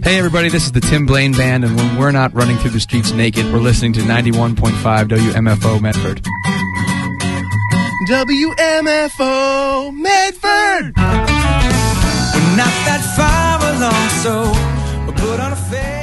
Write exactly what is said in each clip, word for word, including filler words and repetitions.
Hey everybody, this is the Tim Blaine Band, and when we're not running through the streets naked, we're listening to ninety-one point five W M F O Medford. W M F O Medford! We're not that far along, so we'll put on a face.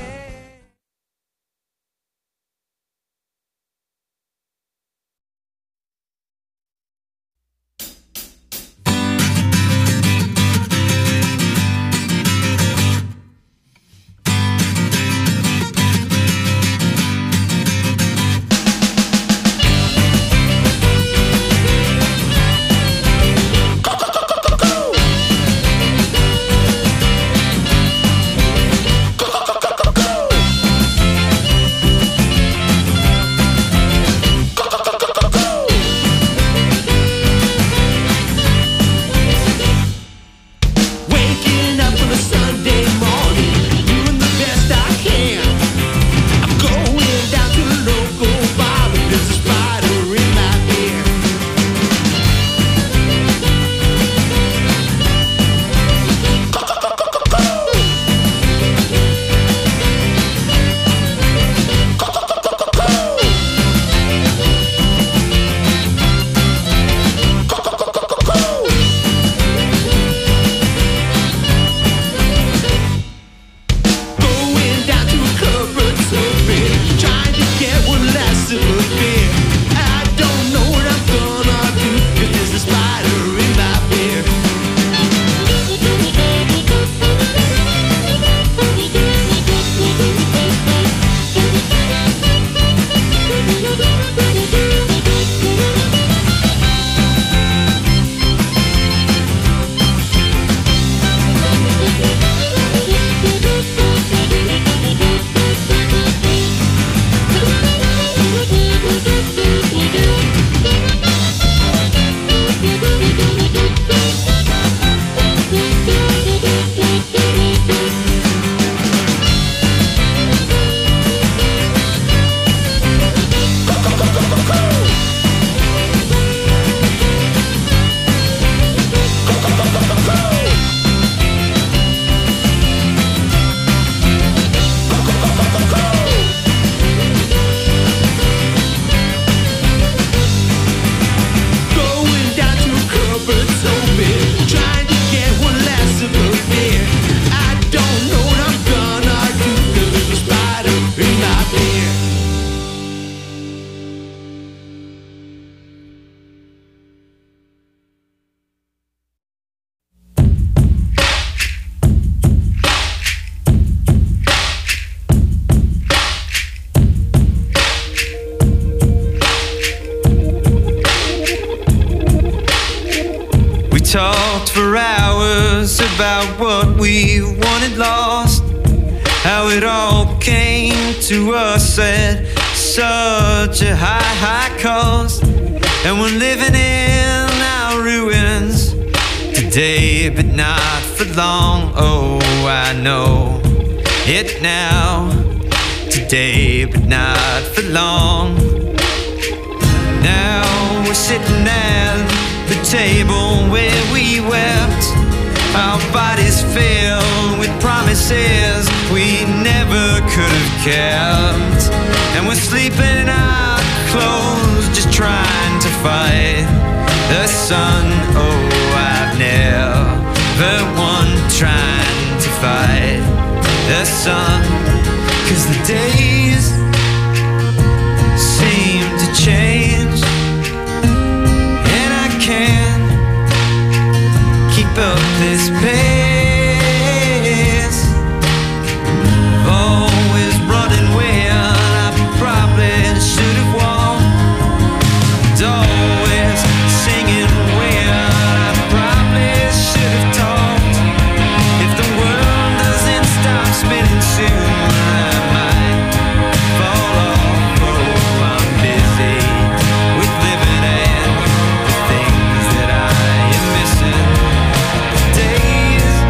Talked for hours about what we wanted lost, how it all came to us at such a high, high cost. And we're living in our ruins today, but not for long. Oh, I know it now, today, but not for long. Now we're sitting at the table where we wept, our bodies filled with promises we never could have kept. And we're sleeping in our clothes, just trying to fight the sun. Oh, I've never won trying to fight the sun, 'cause the days seem to change, can't keep up this pace. Always running when I probably should have walked. Always singing when I probably should have talked. If the world doesn't stop spinning soon, I might fall off. Oh, I'm busy with living and the things that I am missing. Days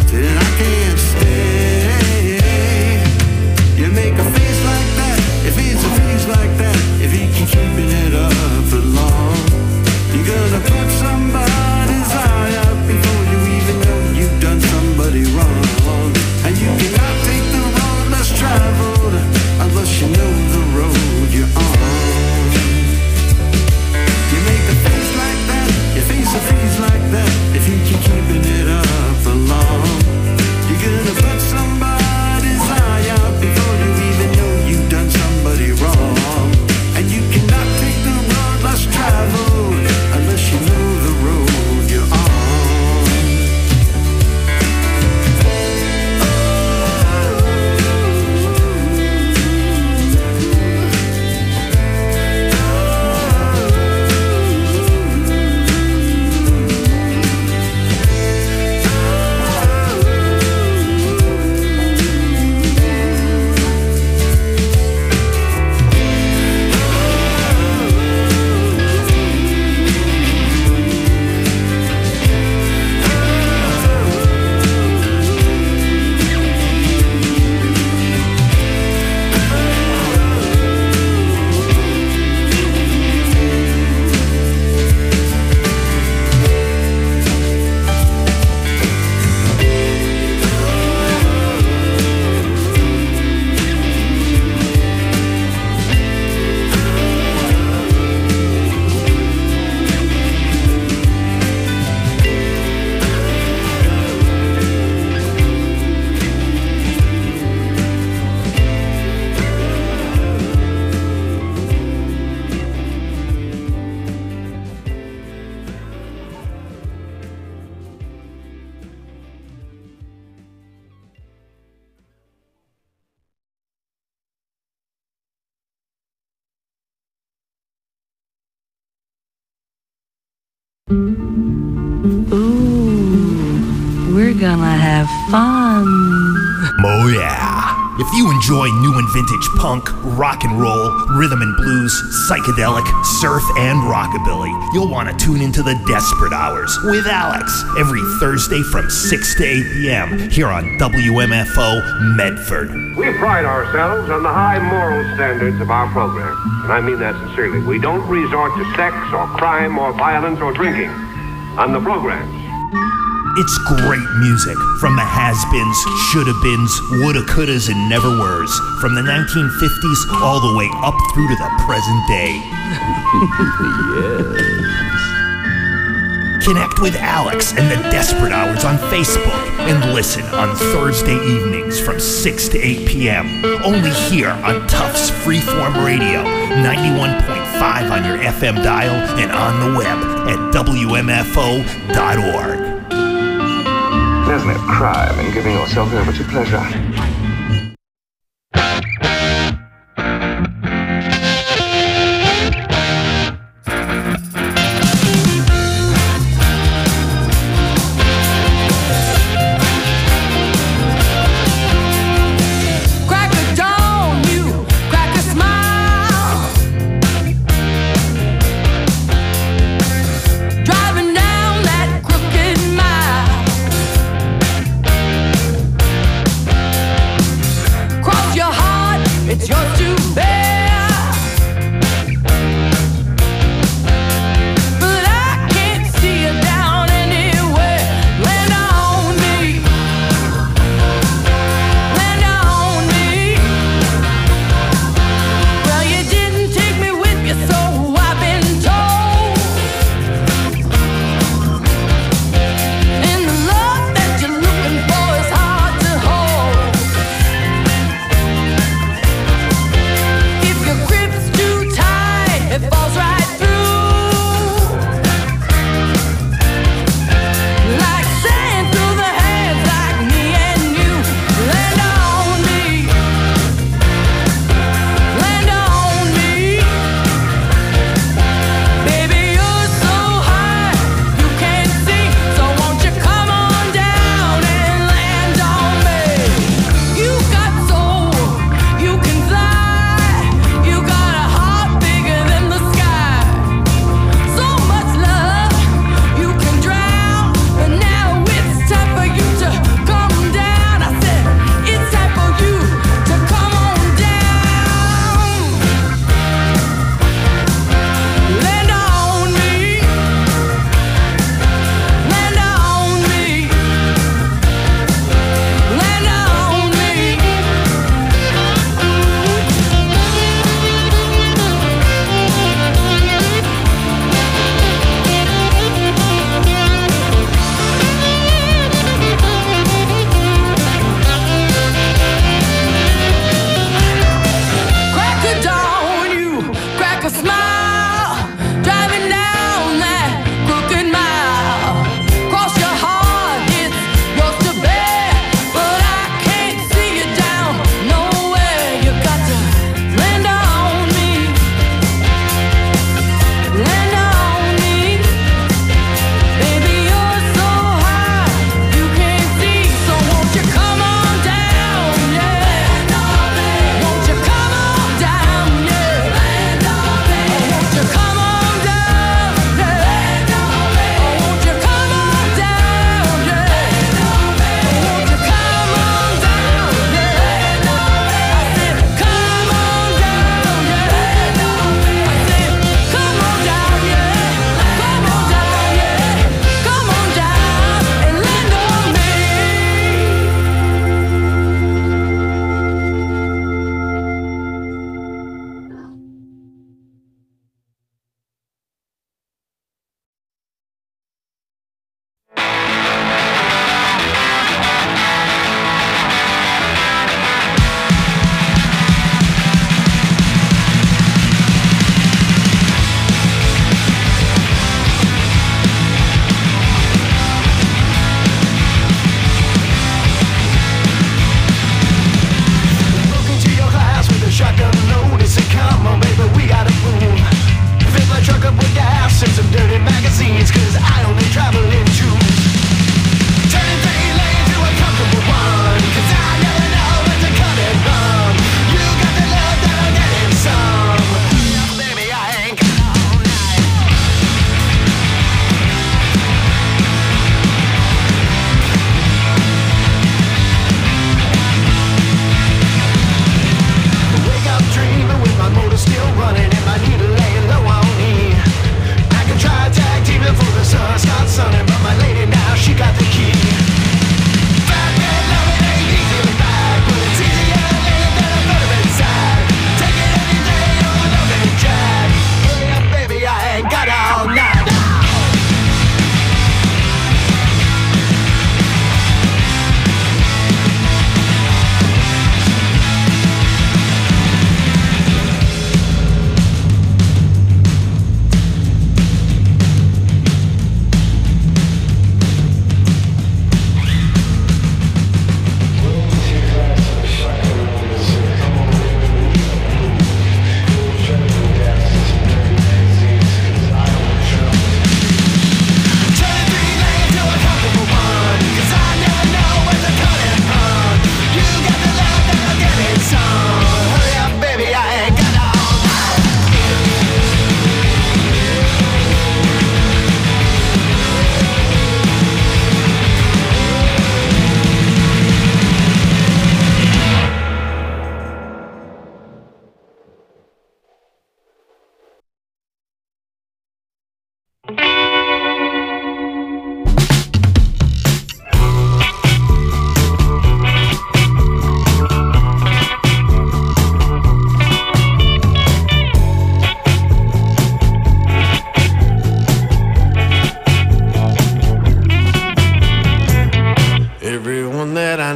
then I can't stay. You make a face like that, if it's a face like that, if you keep keeping it up for long, you're gonna put somebody's eye out before you even know you've done somebody wrong. And you cannot take the road less traveled unless you know the road you're on. You make a face like that, you face a face like that, if you keep keeping it up for long, you're gonna put somebody's eye out before you even know you've done somebody wrong. And you cannot take the road less traveled unless you know the road you're on. Ooh, we're gonna have fun. Oh yeah. If you enjoy new and vintage punk, rock and roll, rhythm and blues, psychedelic, surf, and rockabilly, you'll want to tune into the Desperate Hours with Alex every Thursday from six to eight p.m. here on W M F O Medford. We pride ourselves on the high moral standards of our program, and I mean that sincerely. We don't resort to sex or crime or violence or drinking on the programs. It's great music from the has-beens, shoulda-beens, woulda, couldas, and never-weres, from the nineteen fifties all the way up through to the present day. Yes. Connect with Alex and the Desperate Hours on Facebook and listen on Thursday evenings from six to eight p.m. only here on Tufts Freeform Radio, ninety-one point five on your F M dial and on the web at W M F O dot org. There's no crime in giving yourself over to pleasure. Driving down that crooked mile.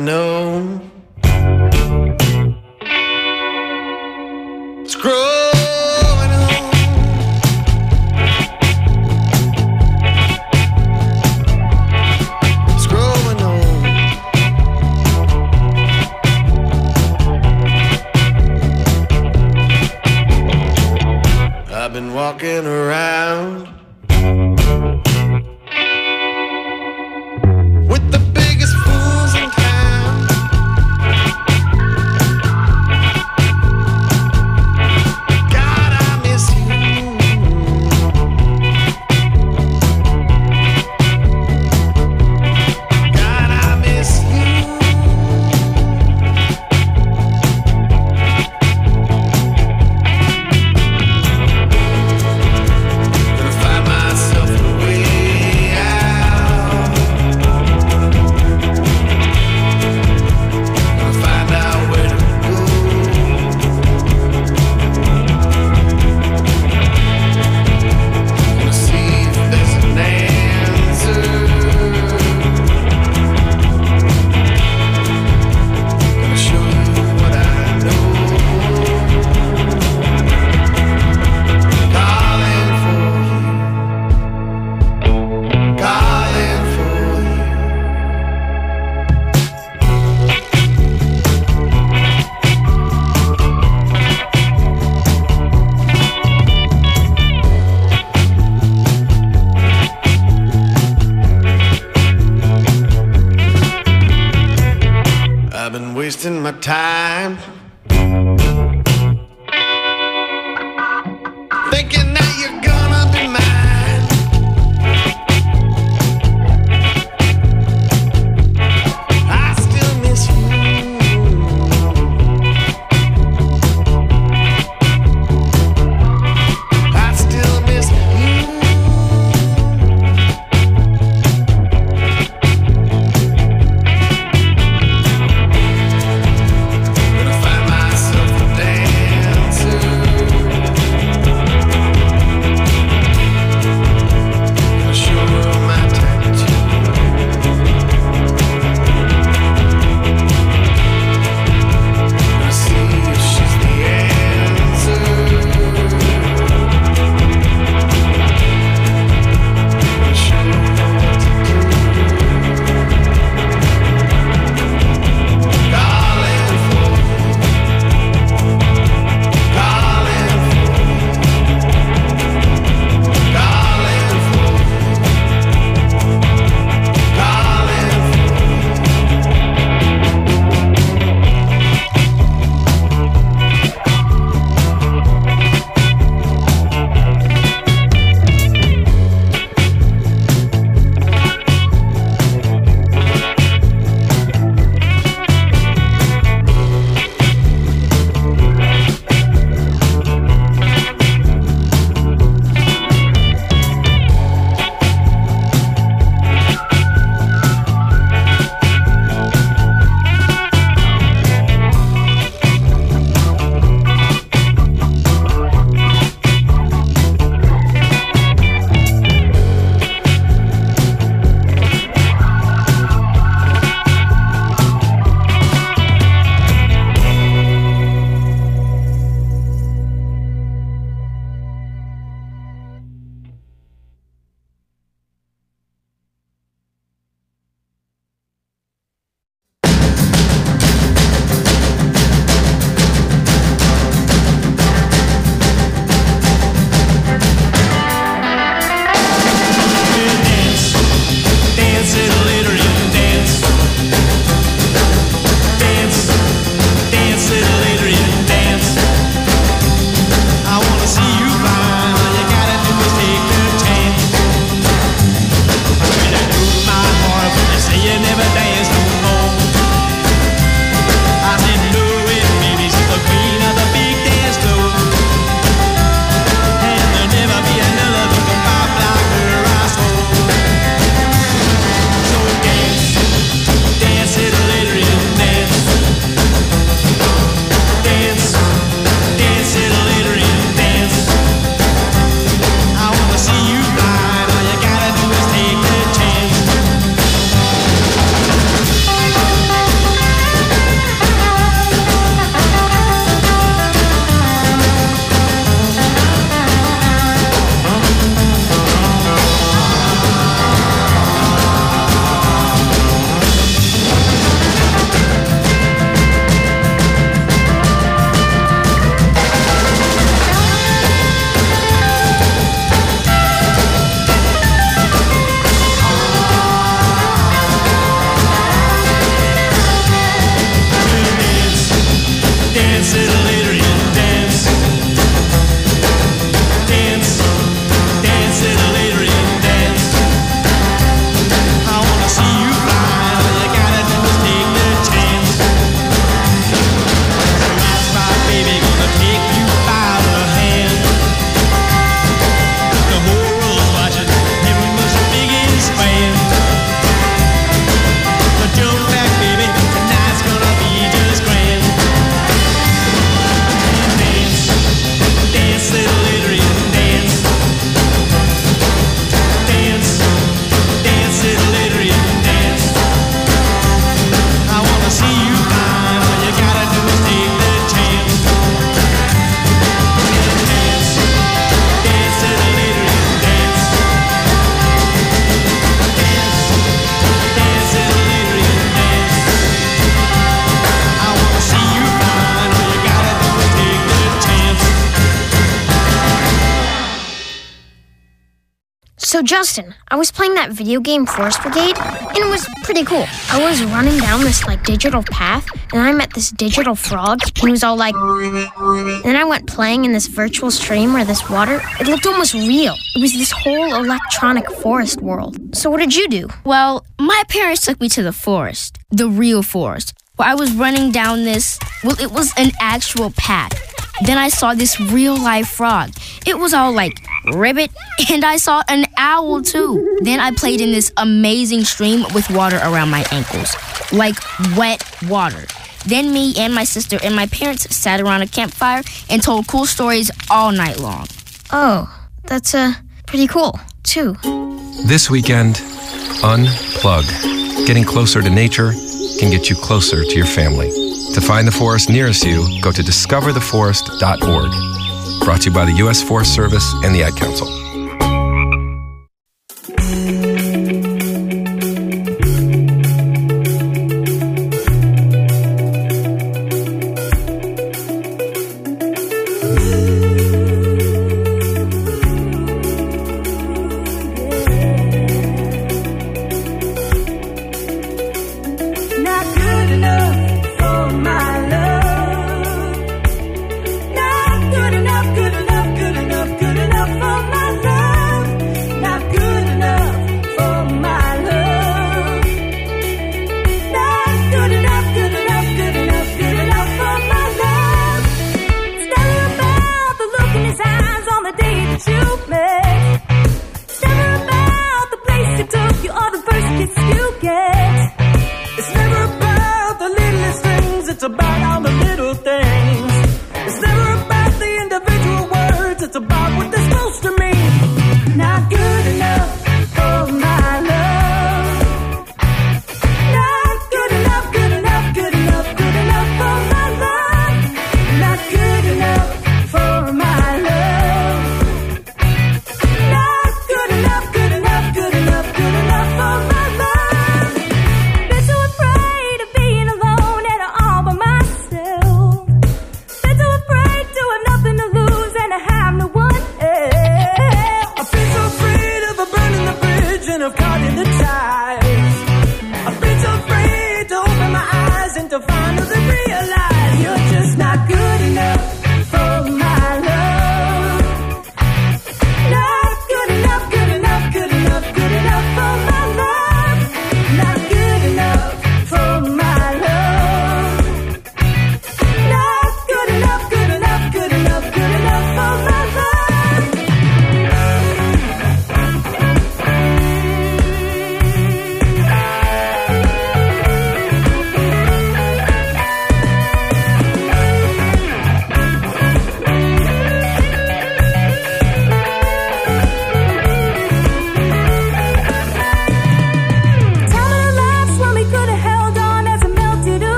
know. It's growing on. It's growing on. I've been walking around with the biggest fools in town. God, I miss you. God, I miss you. Gonna find myself a way out. Gonna find out where to go. Gonna see if there's an answer. Gonna show you what I know. Calling for you. Calling for you. I've been wasting my time thinking that you're gonna be mine. I still miss you. I still miss you. Gonna find myself a dancer. So, Justin, I was playing that video game Forest Brigade, and it was pretty cool. I was running down this, like, digital path, and I met this digital frog, and he was all like... Then I went playing in this virtual stream where this water, it looked almost real. It was this whole electronic forest world. So what did you do? Well, my parents took me to the forest, the real forest, where I was running down this... Well, it was an actual path. Then I saw this real-life frog. It was all like... ribbit, and I saw an owl too. Then I played in this amazing stream with water around my ankles, like wet water. Then me and my sister and my parents sat around a campfire and told cool stories all night long. Oh, that's uh, pretty cool, too. This weekend, unplug. Getting closer to nature can get you closer to your family. To find the forest nearest you, go to discover the forest dot org. Brought to you by the U S Forest Service and the Ad Council.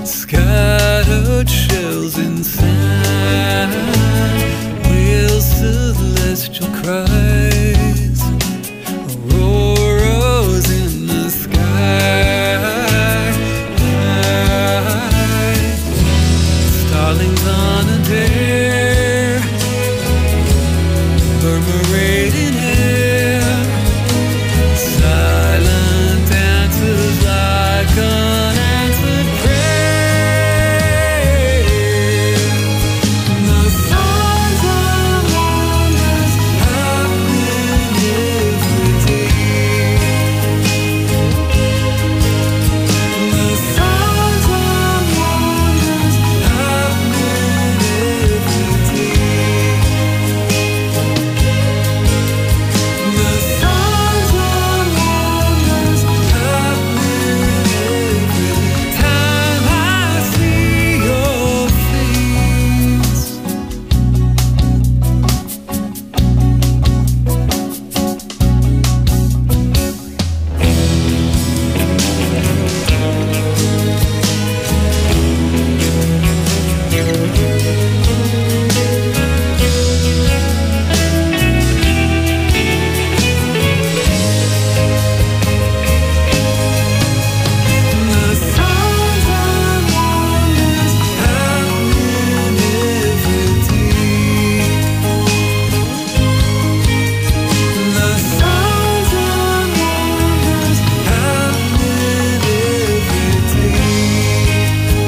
Scattered shells inside, will celestial cries, auroras in the sky, starlings on a dare, murmurating air, silent answers like unanswered prayer. The songs around us happen every day. The songs around us happen every day. The songs around us happen every time I see your face. The songs around us happen every day. The songs around us happen every day.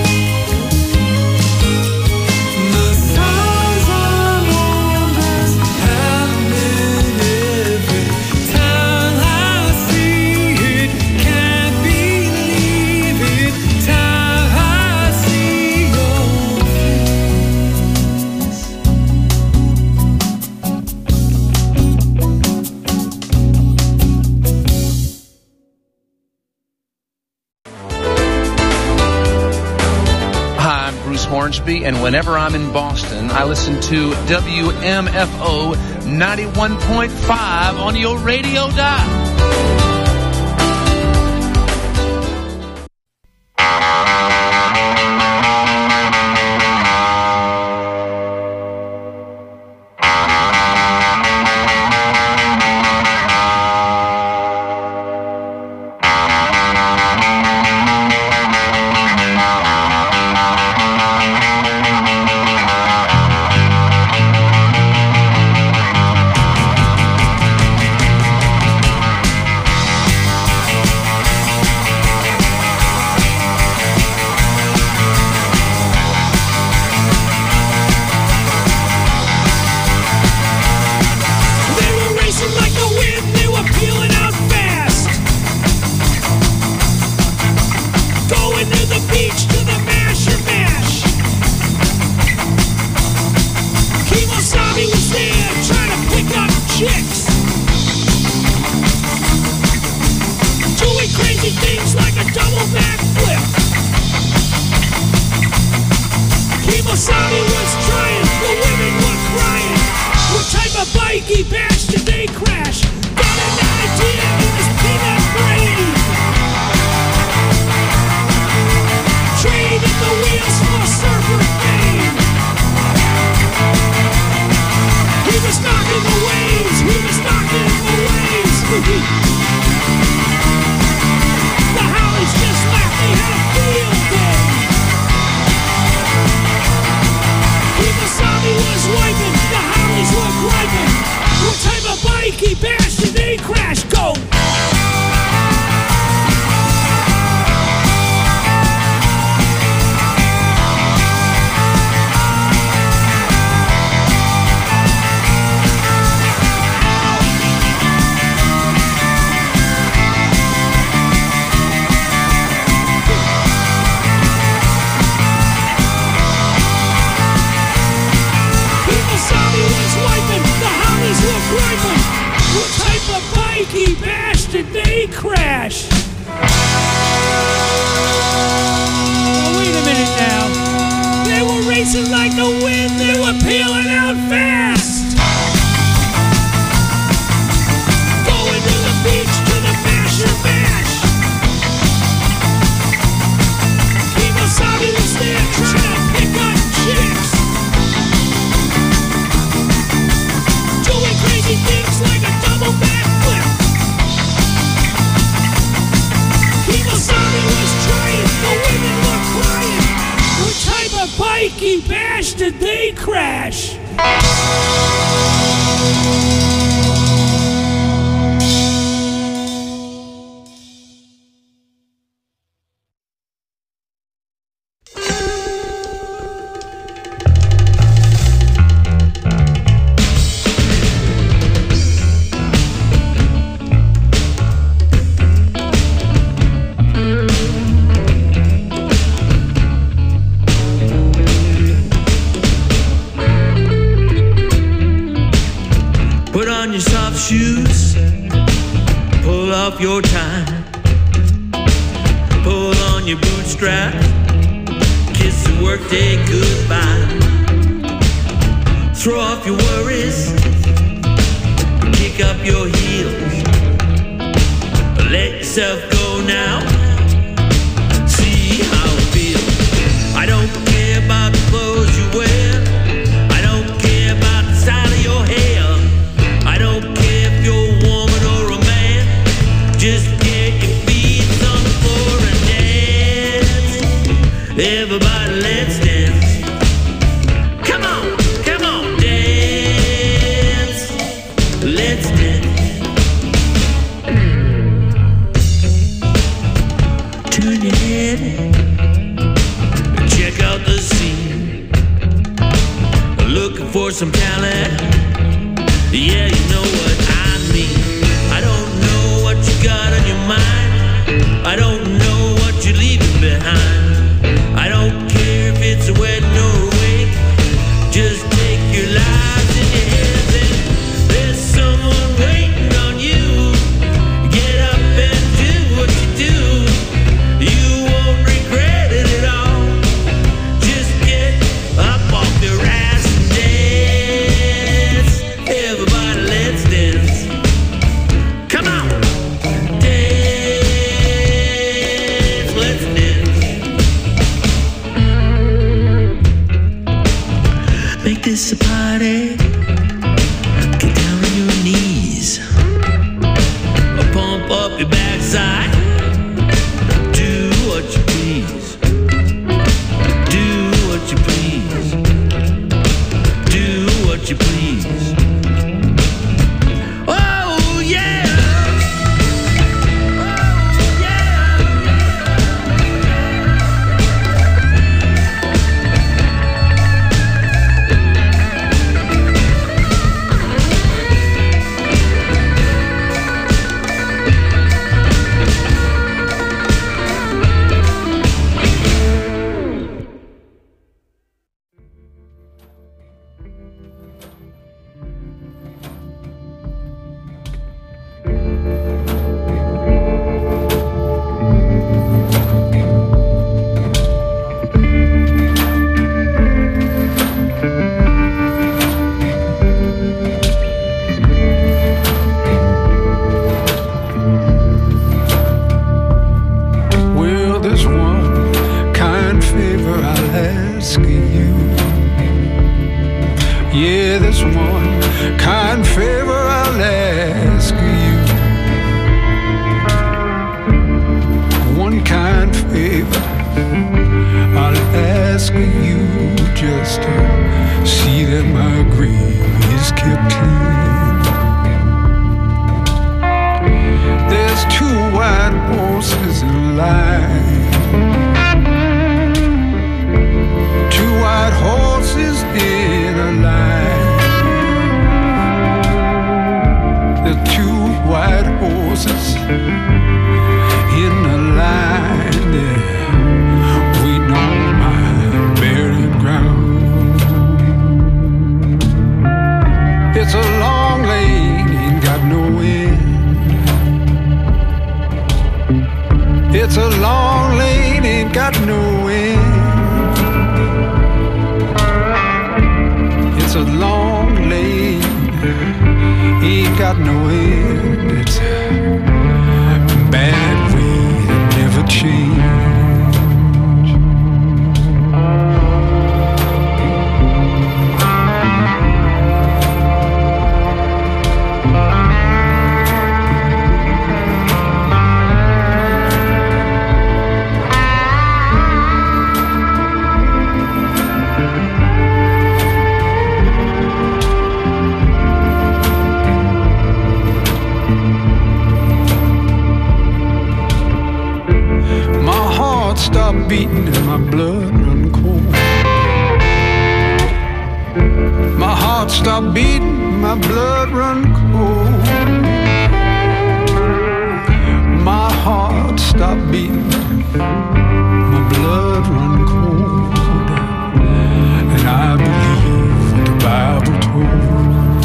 The songs around us happen every time I see it. Can't believe it. Time I see your Hi, I'm Bruce Hornsby, and whenever I'm in Boston, I listen to W M F O ninety-one point five on your radio dial. Mikey Bash, did they crash? Shoes, pull off your tie, pull on your bootstrap, kiss the workday goodbye, throw off your worries, kick up your heels, let yourself go now, see how it feels. I don't care about the clothes you wear, I don't care about the style of your hair, I don't care if you're a woman or a man, just get your feet on the floor and dance. Everybody, let's dance. Come on, come on, dance. Let's dance. Turn your head, check out the scene. Looking for some talent. Yeah, you know what I mean. I don't know what you got on your mind. I don't know what you're leaving behind. I don't care if it's a wedding or a wake. Just take your lives in your hands and there's someone waiting on you. Get up and do what you do. You won't regret it at all. Just get up off your ass and dance. Everybody, let's dance. Come on, dance, let's dance. Make this a party. Get down on your knees. Pump up your backside. Do what you please. Do what you please. Do what you please. Oh yeah! Oh yeah! Well, there's one kind favor I'll ask of you. Yeah, there's one kind favor I'll ask of you. One kind favor I'll ask of you, just to see that my grave is kept clean. There's two white horses in line. Two white horses in a line. stop beating and my blood run cold. My heart stopped beating, my blood run cold. My heart stopped beating, my blood run cold. And I believe what the Bible told.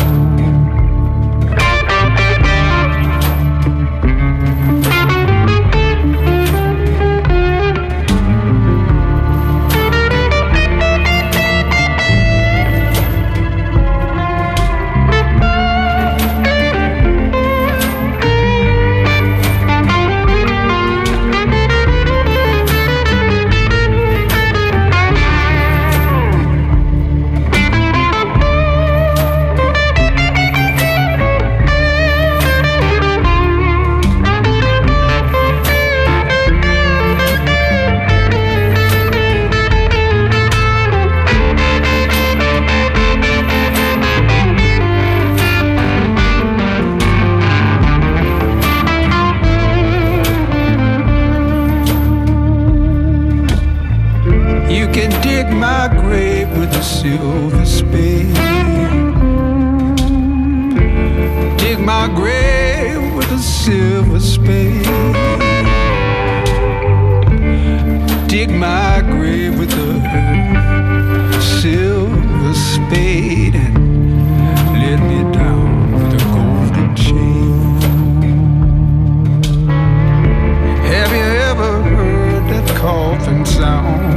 Silver spade. Dig my grave with a silver spade. Dig my grave with a silver spade and let me down with a golden chain. Have you ever heard that coffin sound?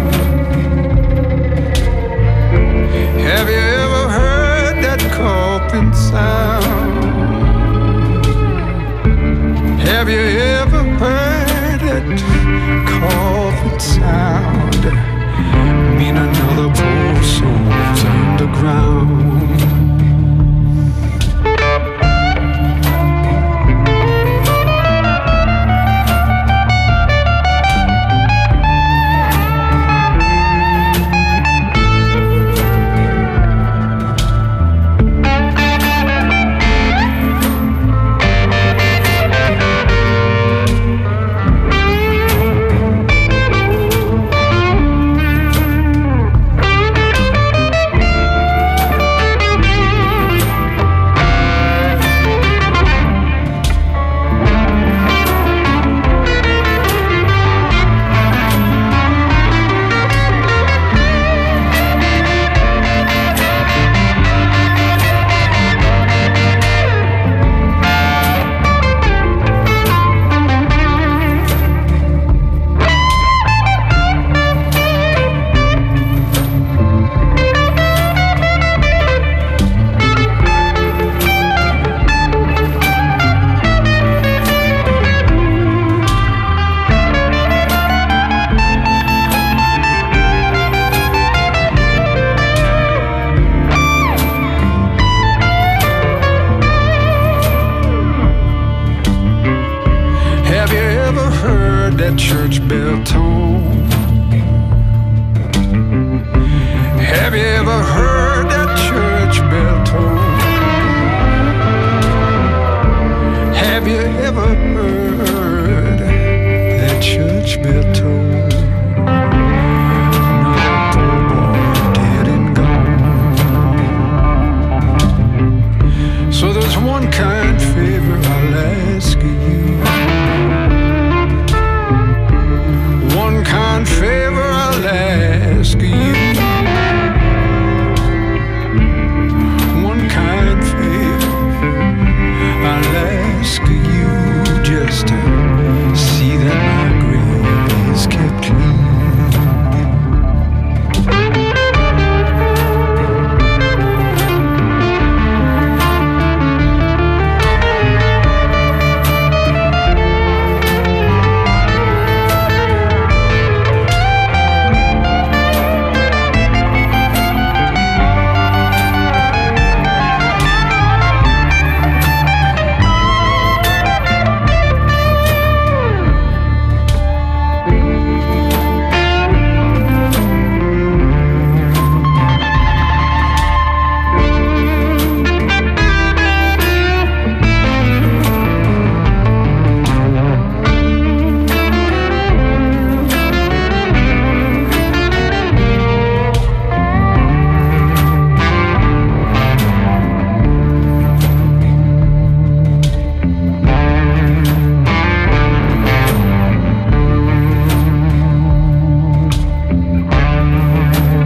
Have you ever heard that coffin sound? Have you ever heard that coffin sound? Mean another poor soul's underground.